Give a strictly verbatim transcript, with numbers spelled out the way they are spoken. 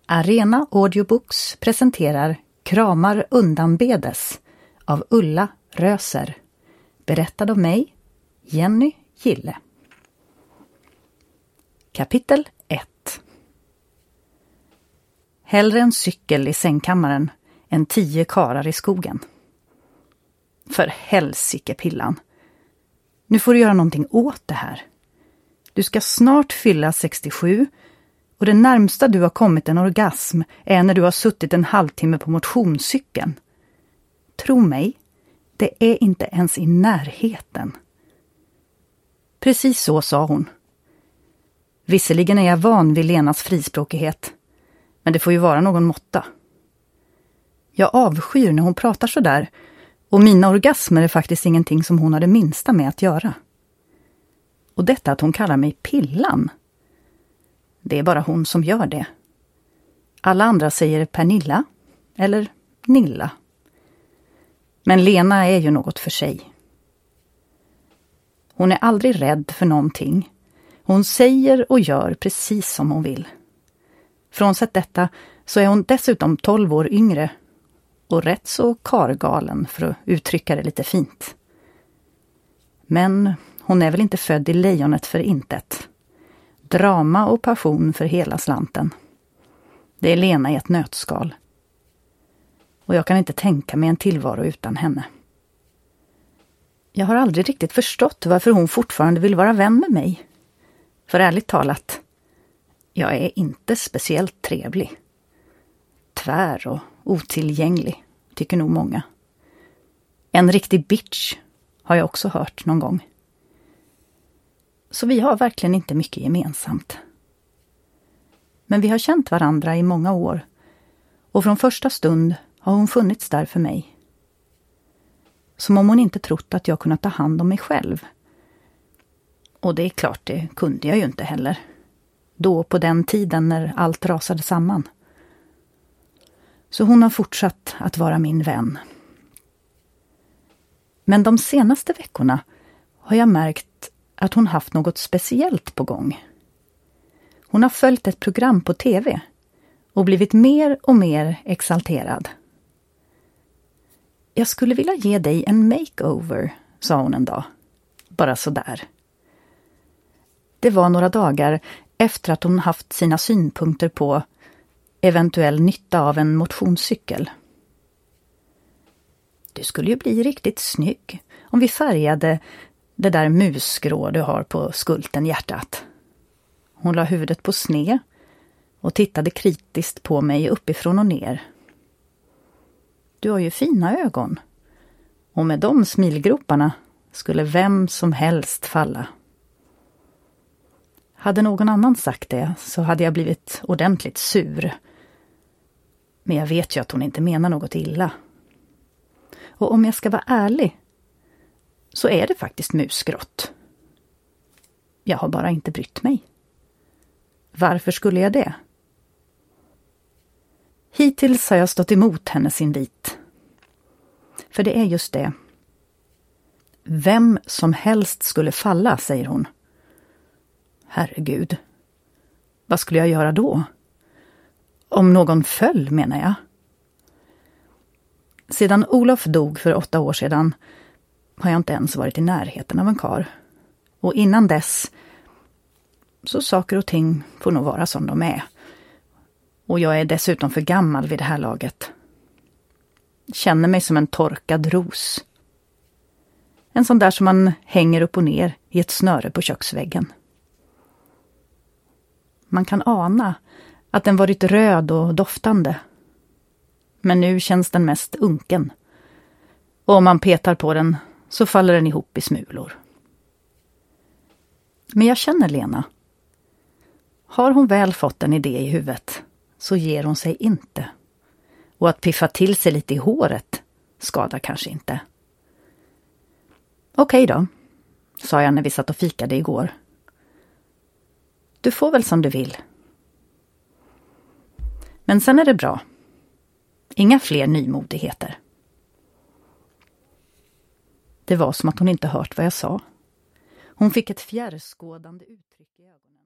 Arena Audiobooks presenterar Kramar undanbedes av Ulla Röser. Berättad av mig, Jenny Gille. Kapitel ett. Hellre en cykel i sängkammaren än tio karar i skogen. För helsike pillan. Nu får du göra någonting åt det här. Du ska snart fylla sextiosju och det närmsta du har kommit en orgasm är när du har suttit en halvtimme på motionscykeln. Tro mig, det är inte ens i närheten. Precis så sa hon. Visserligen är jag van vid Lenas frispråkighet, men det får ju vara någon måtta. Jag avskyr när hon pratar så där, och mina orgasmer är faktiskt ingenting som hon har det minsta med att göra. Och detta att hon kallar mig Pillan. Det är bara hon som gör det. Alla andra säger Pernilla eller Nilla. Men Lena är ju något för sig. Hon är aldrig rädd för någonting. Hon säger och gör precis som hon vill. Frånsett detta så är hon dessutom tolv år yngre och rätt så kargalen, för att uttrycka det lite fint. Men hon är väl inte född i lejonet för intet. Drama och passion för hela slanten. Det är Lena i ett nötskal. Och jag kan inte tänka mig en tillvaro utan henne. Jag har aldrig riktigt förstått varför hon fortfarande vill vara vän med mig. För ärligt talat, jag är inte speciellt trevlig. Tvär och otillgänglig, tycker nog många. En riktig bitch har jag också hört någon gång. Så vi har verkligen inte mycket gemensamt. Men vi har känt varandra i många år. Och från första stund har hon funnits där för mig. Som om hon inte trott att jag kunnat ta hand om mig själv. Och det är klart, det kunde jag ju inte heller. Då på den tiden när allt rasade samman. Så hon har fortsatt att vara min vän. Men de senaste veckorna har jag märkt att hon haft något speciellt på gång. Hon har följt ett program på tv och blivit mer och mer exalterad. Jag skulle vilja ge dig en makeover, sa hon en dag. Bara så där. Det var några dagar efter att hon haft sina synpunkter på eventuell nytta av en motionscykel. Du skulle ju bli riktigt snygg om vi färgade det där musgrå du har på skulten hjärtat. Hon la huvudet på sned och tittade kritiskt på mig uppifrån och ner. Du har ju fina ögon. Och med de smilgroparna skulle vem som helst falla. Hade någon annan sagt det så hade jag blivit ordentligt sur. Men jag vet ju att hon inte menar något illa. Och om jag ska vara ärlig så är det faktiskt musgrått. Jag har bara inte brytt mig. Varför skulle jag det? Hittills har jag stått emot hennes invit. För det är just det. Vem som helst skulle falla, säger hon. Herregud. Vad skulle jag göra då? Om någon föll, menar jag. Sedan Olof dog för åtta år sedan har jag inte ens varit i närheten av en karl. Och innan dess så saker och ting får nog vara som de är. Och jag är dessutom för gammal vid det här laget. Känner mig som en torkad ros. En sån där som man hänger upp och ner i ett snöre på köksväggen. Man kan ana att den varit röd och doftande. Men nu känns den mest unken. Och om man petar på den så faller den ihop i smulor. Men jag känner Lena. Har hon väl fått en idé i huvudet så ger hon sig inte. Och att piffa till sig lite i håret skadar kanske inte. Okej då, sa jag när vi satt och fikade igår. Du får väl som du vill. Men sen är det bra. Inga fler nymodigheter. Det var som att hon inte hört vad jag sa. Hon fick ett fjärrskådande uttryck i ögonen.